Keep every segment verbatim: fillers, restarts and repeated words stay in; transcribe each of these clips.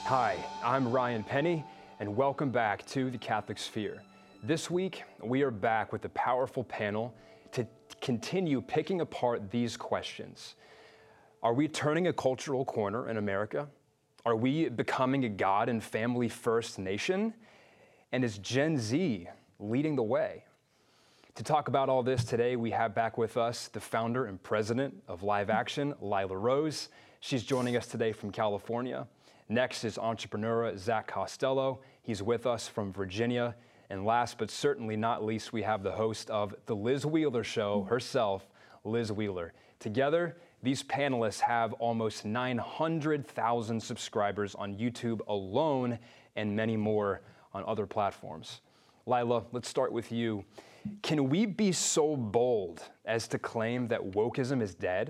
Hi, I'm Ryan Penny, and welcome back to The Catholic Sphere. This week, we are back with a powerful panel to continue picking apart these questions. Are we turning a cultural corner in America? Are we becoming a God and family first nation? And is Gen Z leading the way? To talk about all this today, we have back with us the founder and president of Live Action, Lila Rose. She's joining us today from California. Next is entrepreneur Zach Costello. He's with us from Virginia. And last but certainly not least, we have the host of The Liz Wheeler Show herself, Liz Wheeler. Together, these panelists have almost nine hundred thousand subscribers on YouTube alone and many more on other platforms. Lila, let's start with you. Can we be so bold as to claim that wokeism is dead?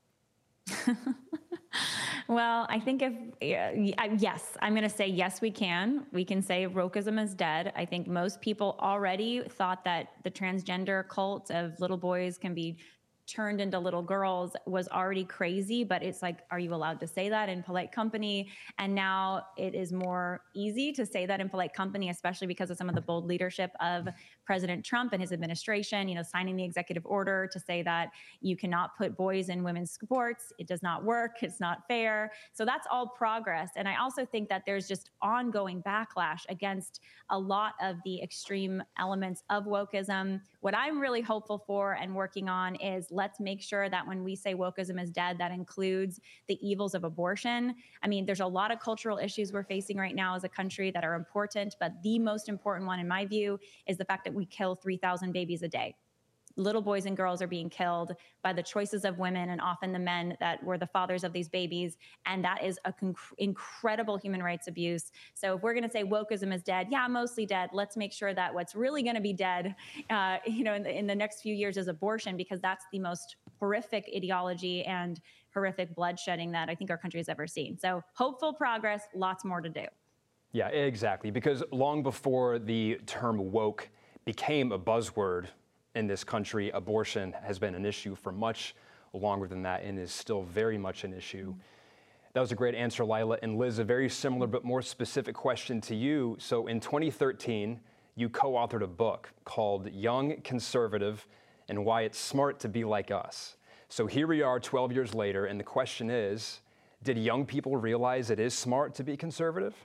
Well, I think if, uh, yes, I'm going to say yes, we can. We can say wokeism is dead. I think most people already thought that the transgender cult of little boys can be turned into little girls was already crazy, but it's like, are you allowed to say that in polite company? And now it is more easy to say that in polite company, especially because of some of the bold leadership of President Trump and his administration, you know, signing the executive order to say that you cannot put boys in women's sports. It does not work. It's not fair. So that's all progress. And I also think that there's just ongoing backlash against a lot of the extreme elements of wokeism. What I'm really hopeful for and working on is let's make sure that when we say wokeism is dead, that includes the evils of abortion. I mean, there's a lot of cultural issues we're facing right now as a country that are important, but the most important one in my view is the fact that we kill three thousand babies a day. Little boys and girls are being killed by the choices of women and often the men that were the fathers of these babies. And that is a conc- incredible human rights abuse. So if we're going to say wokeism is dead, yeah, mostly dead. Let's make sure that what's really going to be dead, uh, you know, in the, in the next few years is abortion, because that's the most horrific ideology and horrific bloodshedding that I think our country has ever seen. So hopeful progress, lots more to do. Yeah, exactly. Because long before the term woke became a buzzword in this country, abortion has been an issue for much longer than that and is still very much an issue. That was a great answer, Lila. And Liz, a very similar but more specific question to you. So in twenty thirteen, you co-authored a book called Young Conservative and Why It's Smart to Be Like Us. So here we are twelve years later, and the question is, did young people realize it is smart to be conservative?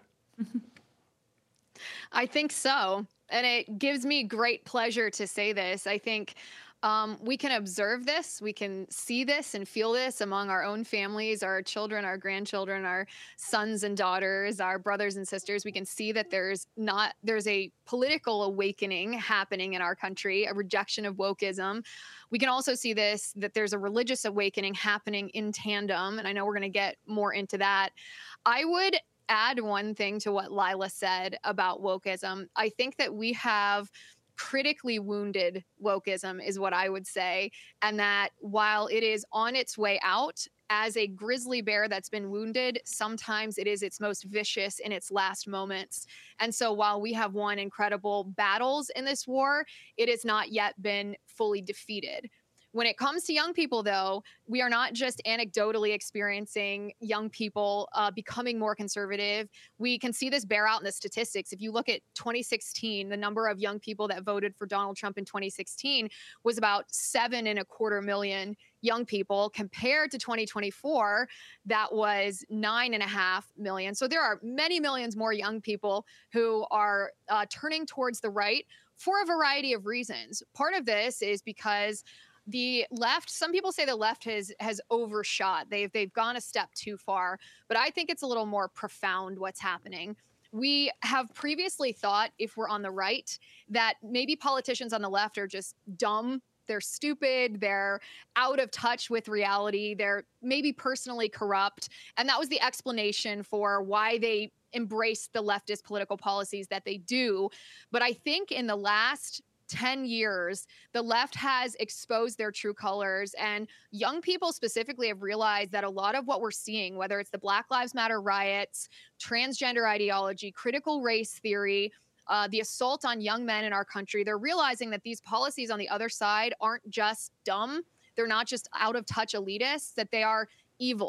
I think so. And it gives me great pleasure to say this. I think um, we can observe this, we can see this and feel this among our own families, our children, our grandchildren, our sons and daughters, our brothers and sisters. We can see that there's not, there's a political awakening happening in our country, a rejection of wokeism. We can also see this, that there's a religious awakening happening in tandem. And I know we're going to get more into that. I would add one thing to what Lila said about wokeism. I think that we have critically wounded wokeism is what I would say. And that while it is on its way out, as a grizzly bear that's been wounded, sometimes it is its most vicious in its last moments. And so while we have won incredible battles in this war, it has not yet been fully defeated. When it comes to young people, though, we are not just anecdotally experiencing young people uh, becoming more conservative. We can see this bear out in the statistics. If you look at twenty sixteen, the number of young people that voted for Donald Trump in twenty sixteen was about seven and a quarter million young people, compared to twenty twenty-four, that was nine and a half million. So there are many millions more young people who are uh, turning towards the right for a variety of reasons. Part of this is because the left, some people say the left has has overshot. They've they've gone a step too far, but I think it's a little more profound what's happening. We have previously thought, if we're on the right, that maybe politicians on the left are just dumb, they're stupid, they're out of touch with reality, they're maybe personally corrupt, and that was the explanation for why they embrace the leftist political policies that they do. But I think in the last ten years, the left has exposed their true colors, and young people specifically have realized that a lot of what we're seeing, whether it's the Black Lives Matter riots, transgender ideology, critical race theory, uh, the assault on young men in our country, they're realizing that these policies on the other side aren't just dumb. They're not just out of touch elitists, that they are evil.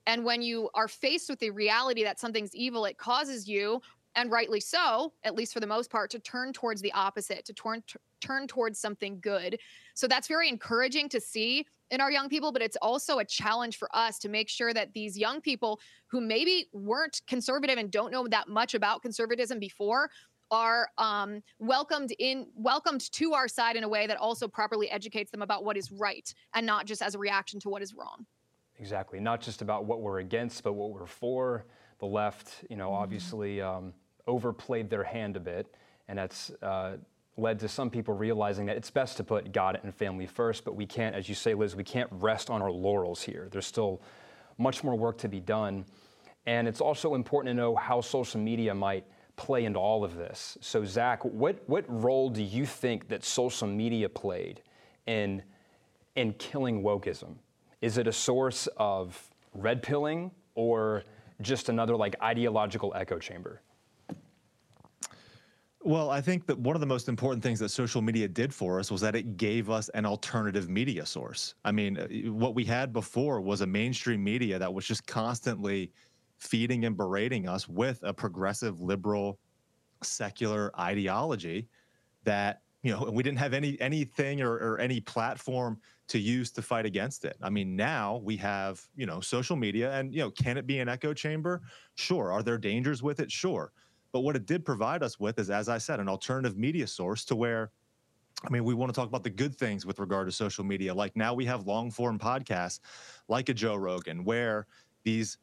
And when you are faced with the reality that something's evil, it causes you, and rightly so, at least for the most part, to turn towards the opposite, to turn t- turn towards something good. So that's very encouraging to see in our young people, but it's also a challenge for us to make sure that these young people who maybe weren't conservative and don't know that much about conservatism before are um, welcomed in welcomed to our side in a way that also properly educates them about what is right and not just as a reaction to what is wrong. Exactly. Not just about what we're against, but what we're for. The left, you know, obviously um, overplayed their hand a bit, and that's uh, led to some people realizing that it's best to put God and family first, but we can't, as you say, Liz, we can't rest on our laurels here. There's still much more work to be done. And it's also important to know how social media might play into all of this. So Zach, what, what role do you think that social media played in, in killing wokeism? Is it a source of red pilling or just another like ideological echo chamber? Well, I think that one of the most important things that social media did for us was that it gave us an alternative media source. I mean, what we had before was a mainstream media that was just constantly feeding and berating us with a progressive, liberal, secular ideology that, you know, we didn't have any anything or, or any platform to use to fight against it. I mean, now we have, you know, social media, and, you know, can it be an echo chamber? Sure. Are there dangers with it? Sure. But what it did provide us with is, as I said, an alternative media source to where, I mean, we want to talk about the good things with regard to social media. Like now we have long form podcasts like a Joe Rogan, where these,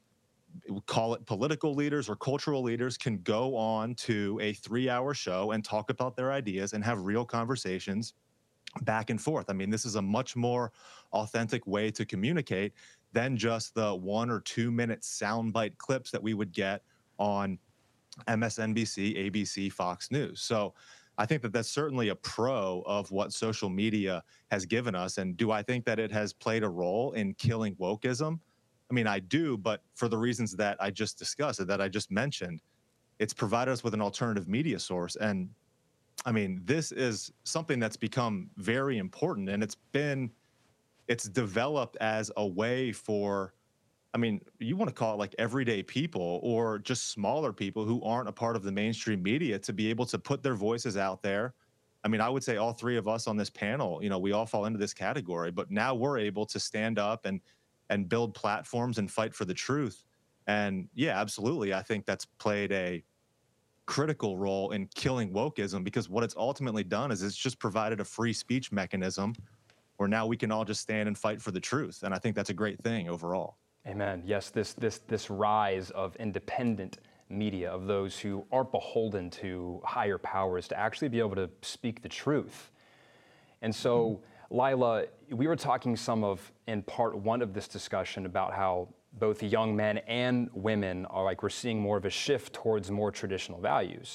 call it political leaders or cultural leaders, can go on to a three hour show and talk about their ideas and have real conversations back and forth. I mean, this is a much more authentic way to communicate than just the one or two minute soundbite clips that we would get on M S N B C, A B C, Fox News. So I think that that's certainly a pro of what social media has given us. And do I think that it has played a role in killing wokeism? I mean, I do, but for the reasons that I just discussed, that I just mentioned, it's provided us with an alternative media source. And I mean, this is something that's become very important, and it's been, it's developed as a way for, I mean, you want to call it like everyday people or just smaller people who aren't a part of the mainstream media to be able to put their voices out there. I mean, I would say all three of us on this panel, you know, we all fall into this category, but now we're able to stand up and and build platforms and fight for the truth. And yeah, absolutely. I think that's played a critical role in killing wokeism, because what it's ultimately done is it's just provided a free speech mechanism where now we can all just stand and fight for the truth. And I think that's a great thing overall. Amen. Yes, this this this rise of independent media, of those who aren't beholden to higher powers, to actually be able to speak the truth. And so, Lila, we were talking some of, in part one of this discussion, about how both young men and women are like, we're seeing more of a shift towards more traditional values.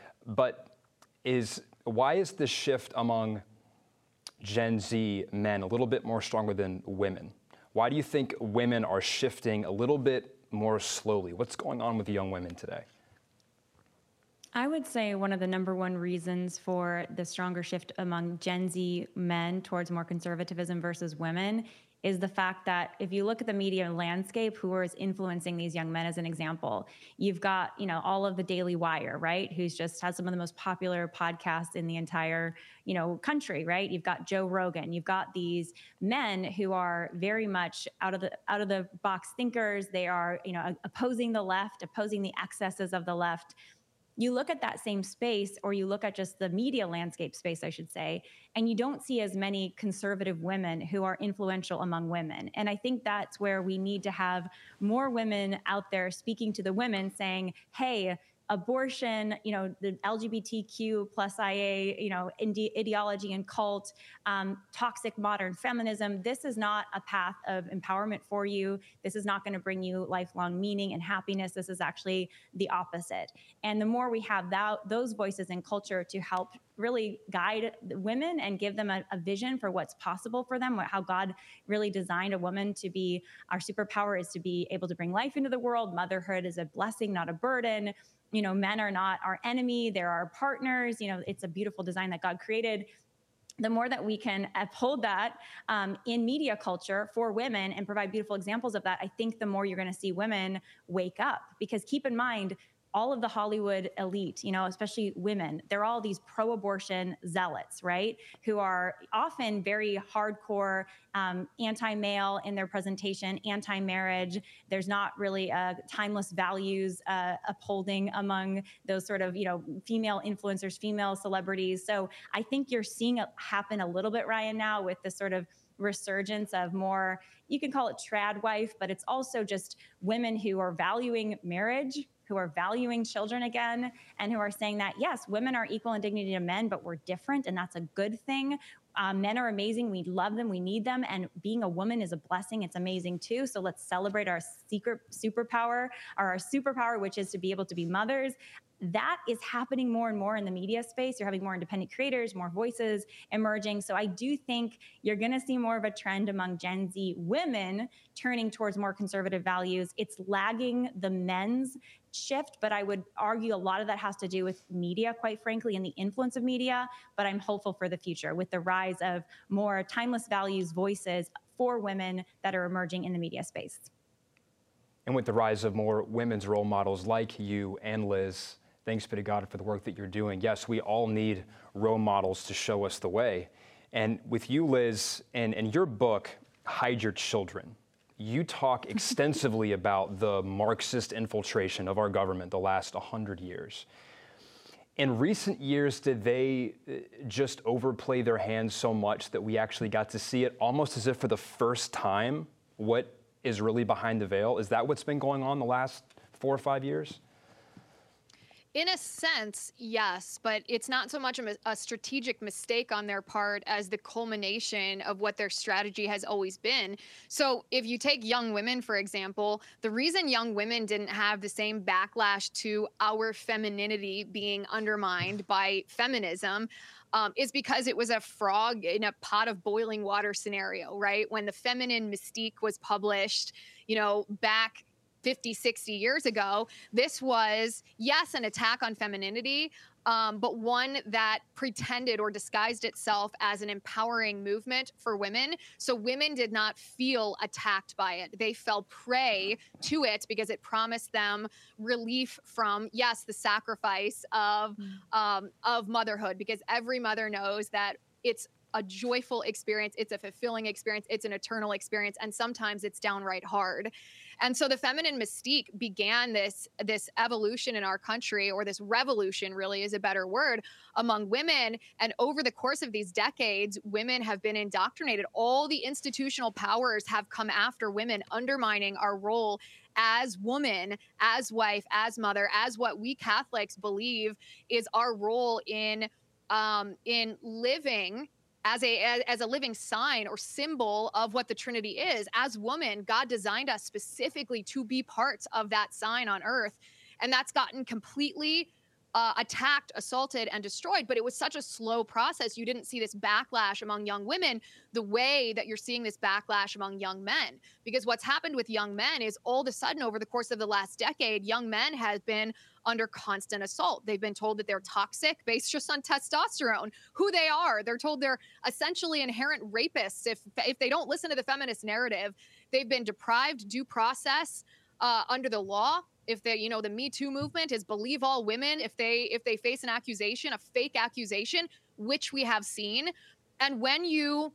But is why is this shift among Gen Z men a little bit more stronger than women? Why do you think women are shifting a little bit more slowly? What's going on with young women today? I would say one of the number one reasons for the stronger shift among Gen Z men towards more conservatism versus women is the fact that if you look at the media landscape, who is influencing these young men as an example, you've got, you know, all of the Daily Wire, right? Who's just has some of the most popular podcasts in the entire, you know, country, right? You've got Joe Rogan. You've got these men who are very much out of the out of the box thinkers. They are, you know, opposing the left, opposing the excesses of the left. You look at that same space, or you look at just the media landscape space, I should say, and you don't see as many conservative women who are influential among women. And I think that's where we need to have more women out there speaking to the women, saying, hey, abortion, you know, the L G B T Q plus I A, you know, ide- ideology and cult, um, toxic modern feminism. This is not a path of empowerment for you. This is not going to bring you lifelong meaning and happiness. This is actually the opposite. And the more we have that, those voices in culture to help really guide women and give them a, a vision for what's possible for them, how God really designed a woman to be, our superpower is to be able to bring life into the world. Motherhood is a blessing, not a burden. You know, men are not our enemy. They're our partners. You know, it's a beautiful design that God created. the more that we can uphold that um, in media culture for women and provide beautiful examples of that, I think the more you're going to see women wake up. Because keep in mind, all of the Hollywood elite, you know, especially women, they're all these pro-abortion zealots, right? Who are often very hardcore, um, anti-male in their presentation, anti-marriage. There's not really a timeless values uh, upholding among those sort of, you know, female influencers, female celebrities. So I think you're seeing it happen a little bit, Ryan, now with this sort of resurgence of more, you can call it trad wife, but it's also just women who are valuing marriage, who are valuing children again, and who are saying that, yes, women are equal in dignity to men, but we're different, and that's a good thing. Um, men are amazing. We love them. We need them. And being a woman is a blessing. It's amazing, too. So let's celebrate our secret superpower, or our superpower, which is to be able to be mothers. That is happening more and more in the media space. You're having more independent creators, more voices emerging. So I do think you're going to see more of a trend among Gen Z women turning towards more conservative values. It's lagging the men's shift, but I would argue a lot of that has to do with media, quite frankly, and the influence of media. But I'm hopeful for the future with the rise of more timeless values, voices for women that are emerging in the media space. And with the rise of more women's role models like you and Liz, thanks be to God for the work that you're doing. Yes, we all need role models to show us the way. And with you, Liz, and, and your book, Hide Your Children, you talk extensively about the Marxist infiltration of our government the last one hundred years. In recent years, did they just overplay their hands so much that we actually got to see it almost as if for the first time what is really behind the veil? Is that what's been going on the last four or five years? In a sense, yes, but it's not so much a, a strategic mistake on their part as the culmination of what their strategy has always been. So if you take young women, for example, the reason young women didn't have the same backlash to our femininity being undermined by feminism Um, is because it was a frog in a pot of boiling water scenario, right? When the Feminine Mystique was published, you know, back fifty, sixty years ago, this was, yes, an attack on femininity, um, but one that pretended or disguised itself as an empowering movement for women. So women did not feel attacked by it. They fell prey to it because it promised them relief from, yes, the sacrifice of, um, of motherhood, because every mother knows that it's a joyful experience, it's a fulfilling experience, it's an eternal experience, and sometimes it's downright hard. And so the feminine mystique began this, this evolution in our country, or this revolution really is a better word, among women. And over the course of these decades, women have been indoctrinated. All the institutional powers have come after women, undermining our role as woman, as wife, as mother, as what we Catholics believe is our role in, um, in living as a as, as a living sign or symbol of what the Trinity is. As women, God designed us specifically to be parts of that sign on earth. And that's gotten completely uh, attacked, assaulted, and destroyed. But it was such a slow process. You didn't see this backlash among young women the way that you're seeing this backlash among young men. Because what's happened with young men is all of a sudden over the course of the last decade, young men have been under constant assault. They've been told that they're toxic based just on testosterone, who they are. They're told they're essentially inherent rapists if, if they don't listen to the feminist narrative. They've been deprived due process uh, under the law. If they, you know, the Me Too movement is believe all women if they if they face an accusation, a fake accusation, which we have seen. And when you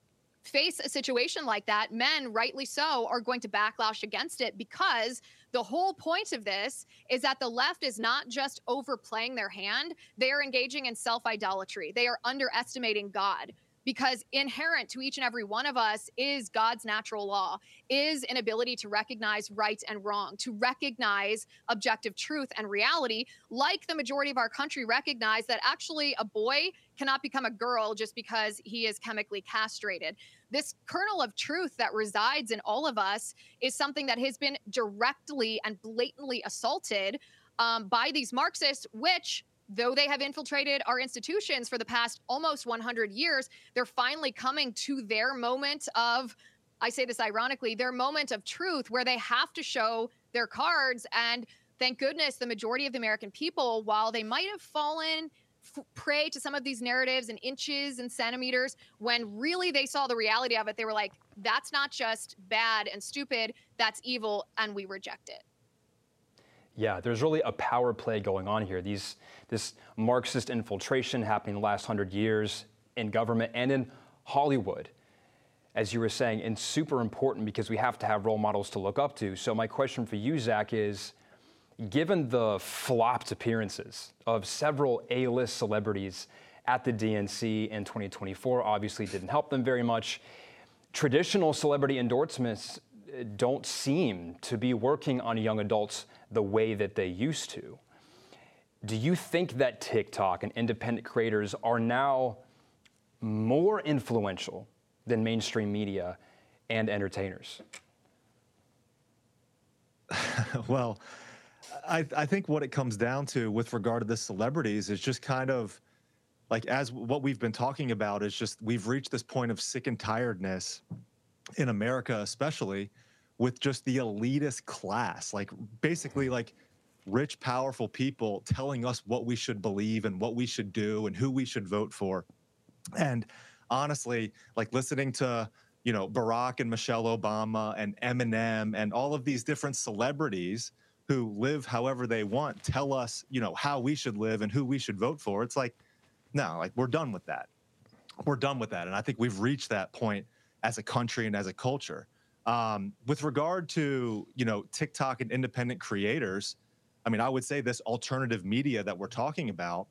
face a situation like that, men, rightly so, are going to backlash against it, because the whole point of this is that the left is not just overplaying their hand, they are engaging in self-idolatry. They are underestimating God, because inherent to each and every one of us is God's natural law, is an ability to recognize right and wrong, to recognize objective truth and reality, like the majority of our country recognize that actually a boy cannot become a girl just because he is chemically castrated. This kernel of truth that resides in all of us is something that has been directly and blatantly assaulted um, by these Marxists, which, though they have infiltrated our institutions for the past almost one hundred years, they're finally coming to their moment of, I say this ironically, their moment of truth, where they have to show their cards. And thank goodness the majority of the American people, while they might have fallen f- prey to some of these narratives in inches and centimeters when really they saw the reality of it. They were like, that's not just bad and stupid, that's evil, and we reject it. Yeah, there's really a power play going on here. These, this Marxist infiltration happening the last hundred years in government and in Hollywood, as you were saying, and super important because we have to have role models to look up to. So my question for you, Zach, is given the flopped appearances of several A-list celebrities at the D N C in twenty twenty-four, obviously didn't help them very much, traditional celebrity endorsements don't seem to be working on young adults the way that they used to. Do you think that TikTok and independent creators are now more influential than mainstream media and entertainers? Well, I, I think what it comes down to with regard to the celebrities is just kind of like, as what we've been talking about is just, we've reached this point of sick and tiredness in America, especially with just the elitist class, like basically like rich, powerful people telling us what we should believe and what we should do and who we should vote for. And honestly, like listening to, you know, Barack and Michelle Obama and Eminem and all of these different celebrities who live however they want, tell us, you know, how we should live and who we should vote for. It's like, no, like we're done with that. We're done with that. And I think we've reached that point as a country and as a culture. Um, with regard to, you know, TikTok and independent creators, I mean, I would say this alternative media that we're talking about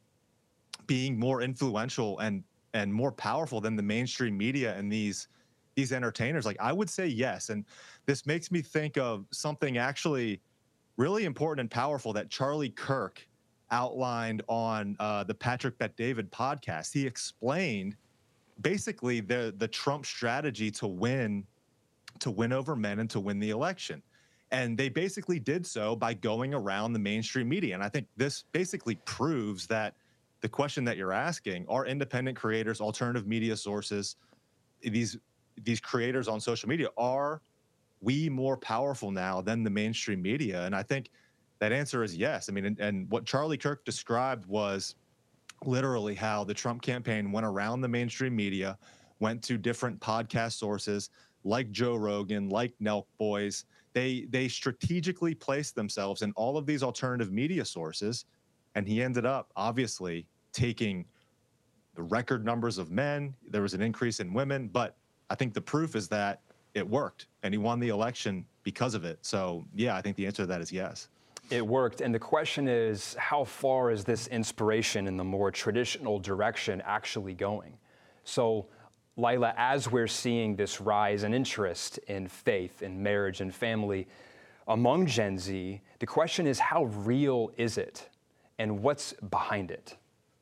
being more influential and and more powerful than the mainstream media and these these entertainers, like I would say yes. And this makes me think of something actually really important and powerful that Charlie Kirk outlined on uh, the Patrick Bet-David podcast. He explained basically the the Trump strategy to win to win over men and to win the election. And they basically did so by going around the mainstream media. And I think this basically proves that the question that you're asking, are independent creators, alternative media sources, these these creators on social media, are we more powerful now than the mainstream media? And I think that answer is yes. I mean, and, and what Charlie Kirk described was literally how the Trump campaign went around the mainstream media, went to different podcast sources like Joe Rogan, like Nelk Boys. They they strategically placed themselves in all of these alternative media sources, and he ended up obviously taking the record numbers of men. There was an increase in women, but I think the proof is that it worked, and he won the election because of it. So yeah, I think the answer to that is yes. It worked, and the question is, how far is this inspiration in the more traditional direction actually going? So Lila, as we're seeing this rise in interest in faith, in marriage and family among Gen Z, the question is, how real is it and what's behind it?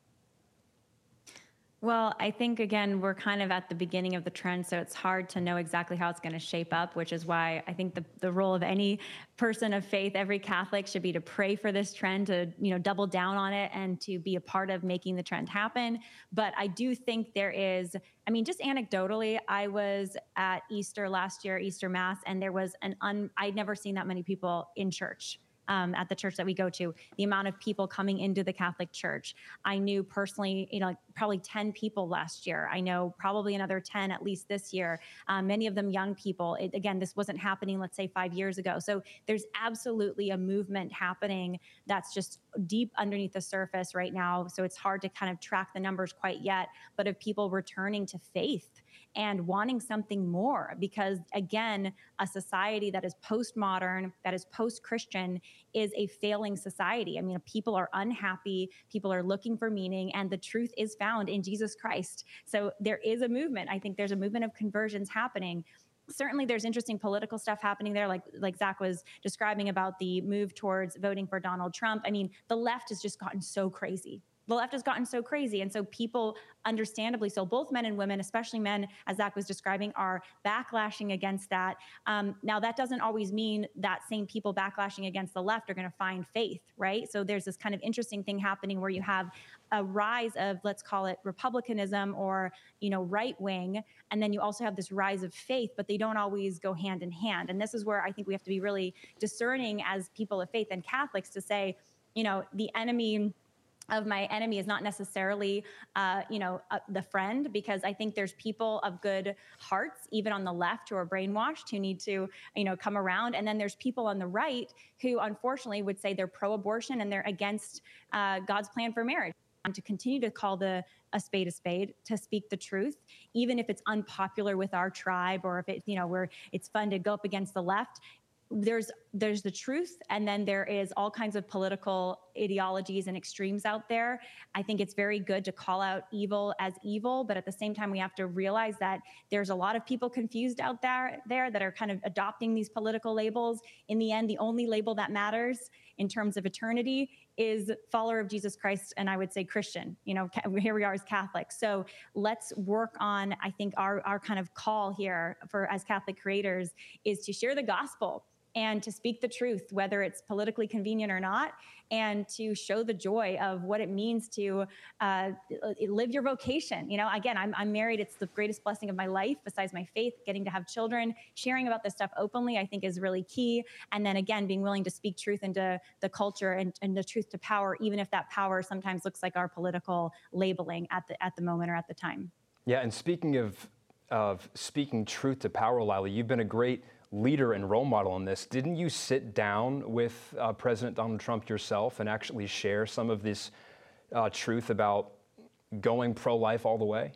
Well, I think, again, we're kind of at the beginning of the trend, so it's hard to know exactly how it's going to shape up, which is why I think the, the role of any person of faith, every Catholic, should be to pray for this trend, to, you know, double down on it and to be a part of making the trend happen. But I do think there is, I mean, just anecdotally, I was at Easter last year, Easter Mass, and there was an, un, I'd never seen that many people in church. Um, at the church that we go to, the amount of people coming into the Catholic Church. I knew personally, you know, like probably ten people last year. I know probably another ten at least this year. Um, many of them young people. It, again, this wasn't happening, let's say, five years ago. So there's absolutely a movement happening that's just deep underneath the surface right now. So it's hard to kind of track the numbers quite yet, but of people returning to faith and wanting something more, because again, a society that is postmodern, that is post-Christian, is a failing society. I mean, people are unhappy, people are looking for meaning, and the truth is found in Jesus Christ. So there is a movement. I think there's a movement of conversions happening. Certainly there's interesting political stuff happening there, like like Zach was describing about the move towards voting for Donald Trump. I mean, the left has just gotten so crazy. The left has gotten so crazy. And so people, understandably so, both men and women, especially men, as Zach was describing, are backlashing against that. Um, now, that doesn't always mean that same people backlashing against the left are going to find faith, right? So there's this kind of interesting thing happening where you have a rise of, let's call it republicanism or, you know, right wing. And then you also have this rise of faith, but they don't always go hand in hand. And this is where I think we have to be really discerning as people of faith and Catholics to say, you know, the enemy of my enemy is not necessarily, uh, you know, uh, the friend, because I think there's people of good hearts, even on the left, who are brainwashed, who need to, you know, come around. And then there's people on the right who unfortunately would say they're pro-abortion and they're against uh, God's plan for marriage. And to continue to call the a spade a spade, to speak the truth, even if it's unpopular with our tribe, or if it, you know, where it's fun to go up against the left. There's there's the truth, and then there is all kinds of political ideologies and extremes out there. I think it's very good to call out evil as evil, but at the same time, we have to realize that there's a lot of people confused out there, there that are kind of adopting these political labels. In the end, the only label that matters in terms of eternity is follower of Jesus Christ, and I would say Christian. You know, here we are as Catholics. So let's work on, I think, our, our kind of call here for as Catholic creators is to share the gospel and to speak the truth, whether it's politically convenient or not, and to show the joy of what it means to uh, live your vocation. You know, again, I'm, I'm married. It's the greatest blessing of my life, besides my faith. Getting to have children, sharing about this stuff openly, I think is really key. And then again, being willing to speak truth into the culture and, and the truth to power, even if that power sometimes looks like our political labeling at the at the moment or at the time. Yeah, and speaking of of speaking truth to power, Lila, you've been a great leader and role model in this. Didn't you sit down with uh, President Donald Trump yourself and actually share some of this uh, truth about going pro-life all the way?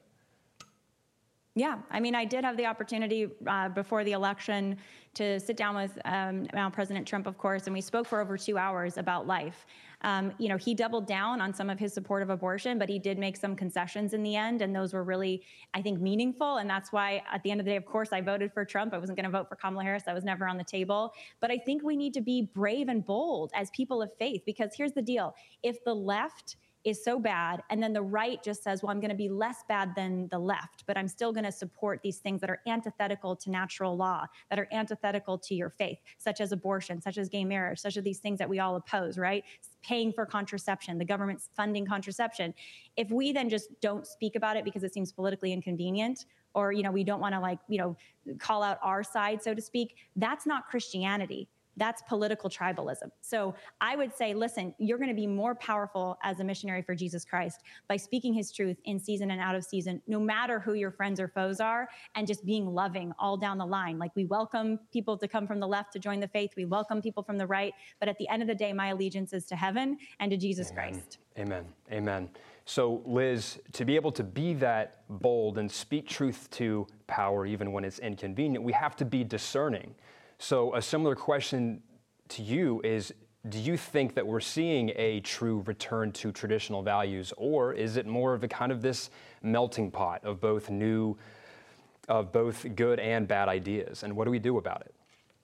Yeah, I mean, I did have the opportunity uh, before the election to sit down with um, now President Trump, of course, and we spoke for over two hours about life. Um, you know, he doubled down on some of his support of abortion, but he did make some concessions in the end, and those were really, I think, meaningful. And that's why, at the end of the day, of course, I voted for Trump. I wasn't going to vote for Kamala Harris. That was never on the table. But I think we need to be brave and bold as people of faith, because here's the deal. If the left is so bad, and then the right just says, well, I'm going to be less bad than the left, but I'm still going to support these things that are antithetical to natural law, that are antithetical to your faith, such as abortion, such as gay marriage, such as these things that we all oppose, right? Paying for contraception, the government's funding contraception. If we then just don't speak about it because it seems politically inconvenient, or, you know, we don't want to, like, you know, call out our side, so to speak, that's not Christianity. That's political tribalism. So I would say, listen, you're going to be more powerful as a missionary for Jesus Christ by speaking his truth in season and out of season, no matter who your friends or foes are, and just being loving all down the line. Like, we welcome people to come from the left to join the faith. We welcome people from the right. But at the end of the day, my allegiance is to heaven and to Jesus Amen. Christ. Amen. Amen. So, Liz, to be able to be that bold and speak truth to power, even when it's inconvenient, we have to be discerning. So a similar question to you is, do you think that we're seeing a true return to traditional values, or is it more of a kind of this melting pot of both new, of both good and bad ideas? And what do we do about it?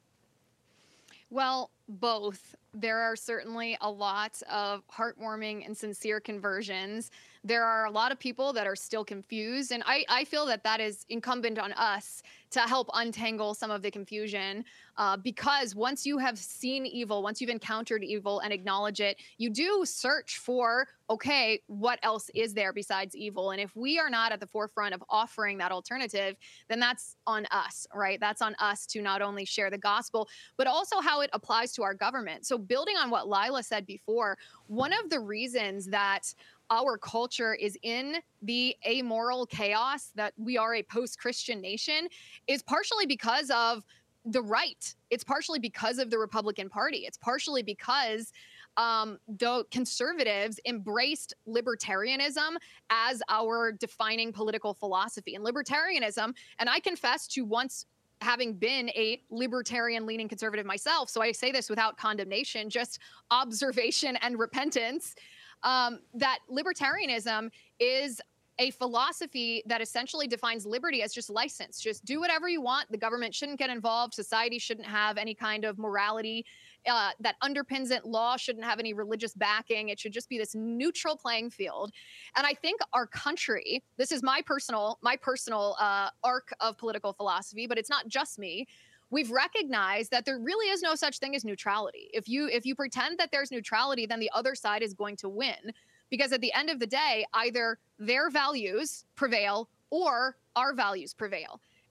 Well, both. There are certainly a lot of heartwarming and sincere conversions. There are a lot of people that are still confused. And I, I feel that that is incumbent on us to help untangle some of the confusion. Uh, because once you have seen evil, once you've encountered evil and acknowledge it, you do search for, okay, what else is there besides evil? And if we are not at the forefront of offering that alternative, then that's on us, right? That's on us to not only share the gospel, but also how it applies to our government. So building on what Lila said before, one of the reasons that our culture is in the amoral chaos, that we are a post-Christian nation, is partially because of the right. It's partially because of the Republican Party. It's partially because um, the conservatives embraced libertarianism as our defining political philosophy. And libertarianism, and I confess to once having been a libertarian-leaning conservative myself, so I say this without condemnation, just observation and repentance, um, that libertarianism is a philosophy that essentially defines liberty as just license. Just do whatever you want. The government shouldn't get involved. Society shouldn't have any kind of morality uh, that underpins it. Law shouldn't have any religious backing. It should just be this neutral playing field. And I think our country, this is my personal, my personal uh, arc of political philosophy, but it's not just me. We've recognized that there really is no such thing as neutrality. If you if you pretend that there's neutrality, then the other side is going to win. Because at the end of the day, either their values prevail or our values prevail.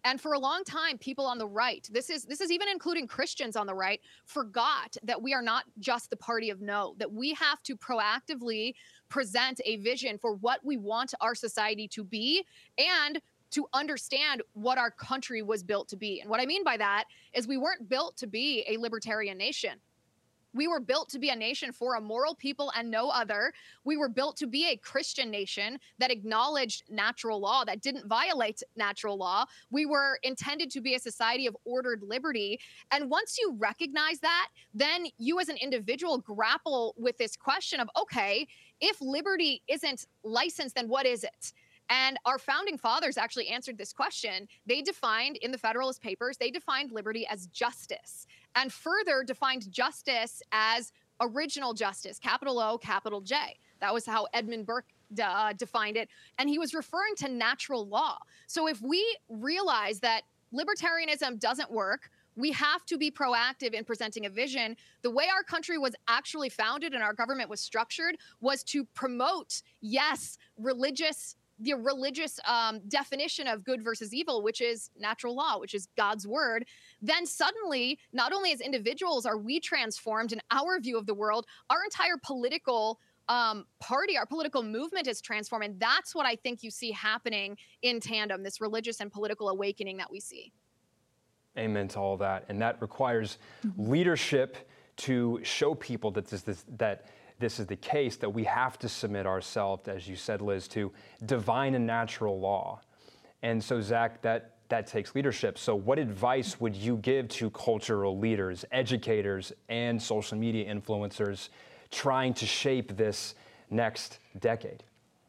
And for a long time, people on the right, this is this is even including Christians on the right, forgot that we are not just the party of no, that we have to proactively present a vision for what we want our society to be and to understand what our country was built to be. And what I mean by that is we weren't built to be a libertarian nation. We were built to be a nation for a moral people and no other. We were built to be a Christian nation that acknowledged natural law, that didn't violate natural law. We were intended to be a society of ordered liberty. And once you recognize that, then you as an individual grapple with this question of, okay, if liberty isn't licensed, then what is it? And our founding fathers actually answered this question. They defined in the Federalist Papers, they defined liberty as justice, and further defined justice as original justice, capital O, capital J. That was how Edmund Burke uh, defined it. And he was referring to natural law. So if we realize that libertarianism doesn't work, we have to be proactive in presenting a vision. The way our country was actually founded and our government was structured was to promote, yes, religious the religious um, definition of good versus evil, which is natural law, which is God's word. Then suddenly, not only as individuals are we transformed in our view of the world, our entire political um, party, our political movement is transformed. And that's what I think you see happening in tandem, this religious and political awakening that we see. Amen to all that. And that requires leadership to show people that this, this that this is the case, that we have to submit ourselves, as you said, Liz, to divine and natural law. And so, Zach, that, that takes leadership. So what advice would you give to cultural leaders, educators, and social media influencers trying to shape this next decade?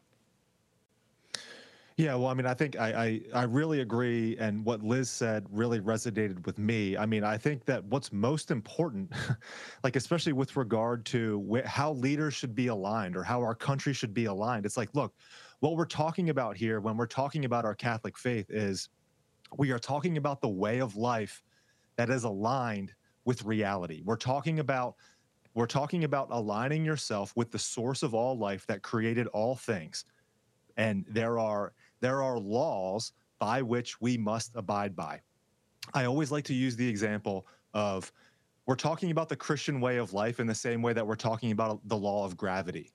Yeah, well, I mean, I think I, I, I really agree, and what Liz said really resonated with me. I mean, I think that what's most important, like especially with regard to wh- how leaders should be aligned or how our country should be aligned, it's like, look, what we're talking about here when we're talking about our Catholic faith is we are talking about the way of life that is aligned with reality. We're talking about we're talking about aligning yourself with the source of all life that created all things. And there are there are laws by which we must abide by. I always like to use the example of we're talking about the Christian way of life in the same way that we're talking about the law of gravity.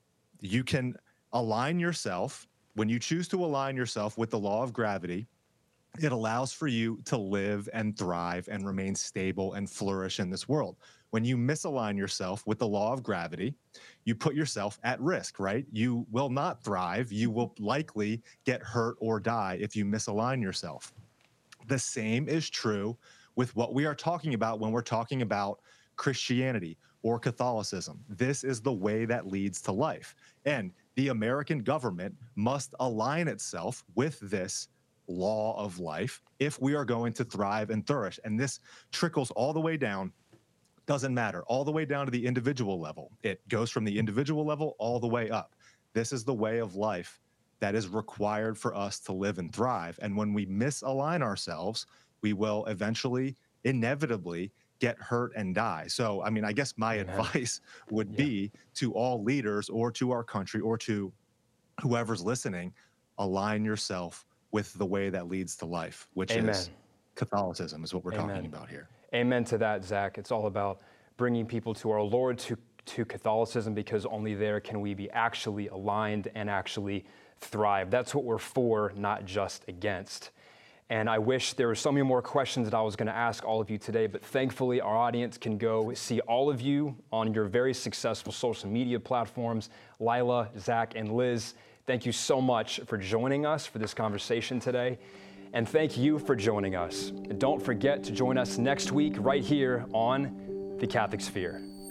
You can align yourself. When you choose to align yourself with the law of gravity, it allows for you to live and thrive and remain stable and flourish in this world. When you misalign yourself with the law of gravity, you put yourself at risk, right? You will not thrive. You will likely get hurt or die if you misalign yourself. The same is true with what we are talking about when we're talking about Christianity or Catholicism. This is the way that leads to life. And the American government must align itself with this law of life if we are going to thrive and flourish. And this trickles all the way down, doesn't matter, all the way down to the individual level. It goes from the individual level all the way up. This is the way of life that is required for us to live and thrive. And when we misalign ourselves, we will eventually, inevitably, get hurt and die. So, I mean, I guess my Amen. advice would yeah. be to all leaders or to our country or to whoever's listening, align yourself with the way that leads to life, which Amen. is Catholicism, is what we're Amen. talking about here. Amen to that, Zach. It's all about bringing people to our Lord, to, to Catholicism, because only there can we be actually aligned and actually thrive. That's what we're for, not just against. And I wish there were so many more questions that I was going to ask all of you today, but thankfully our audience can go see all of you on your very successful social media platforms. Lila, Zach, and Liz, thank you so much for joining us for this conversation today. And thank you for joining us. And don't forget to join us next week right here on The Catholic Sphere.